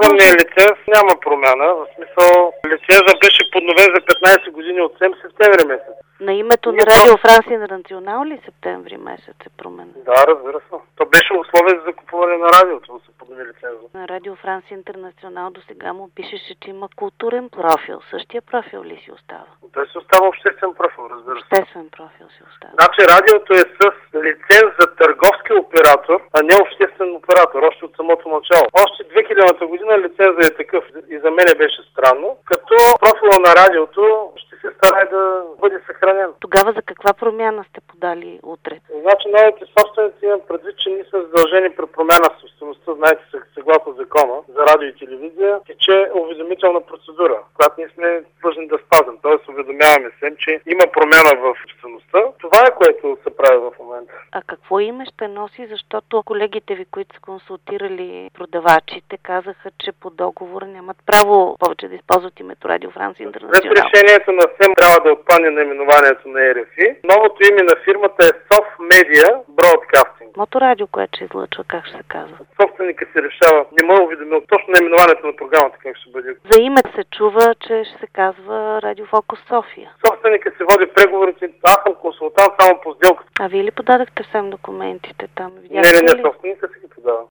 Телевизионният лиценз няма промяна. В смисъл, лиценза беше подновен за 15 години от 7 септември месец. На името на Радио Франс Интернационал ли септември месец е променен? Да, разбира се. То беше условие за закупуване на радиото, да се поднови лиценза. На Радио Франс Интернационал до сега му пишеше, че има културен профил. Същия профил ли си остава? Той си остава обществен профил, разбира се. Обществен профил си остава. Значи радиото е с лиценз за търговски оператор, а не обществен оператор, още от самото начало. Още 2000-та година лицензът е такъв и за мен беше странно, като профила на радиото ще се старае да бъде съхранен. Тогава за каква промяна сте подали утре? Значи новите собственици имам предвид, че ние са задължени при промяна в собствеността, знаете, съгласно закона за радио и телевизия, тече уведомителна процедура, която ние сме длъжни да спазим. Тоест уведомяваме се, че има промяна в собствеността. Това е, което се прави в момента. А какво име ще носи, защото колегите ви, които са консултирали продавачите, казаха, че по договор нямат право повече да използват името Радио Франс Интернационал. След решението на СЕМ трябва да отпадне наименованието на РФИ. Новото име на фирмата е Soft Media Broadcasting. Моторадио, което ще излъчва, как ще се казва? Собственика се решава. Не мога уведомил точно наименованието на програмата, как ще бъде. За името се чува, че ще се казва Радио Фокус София. Собственика се води преговорите. Аз съм консултант само по сделката. А вие ли подадахте всем документите там? Не, собственика си ги подава.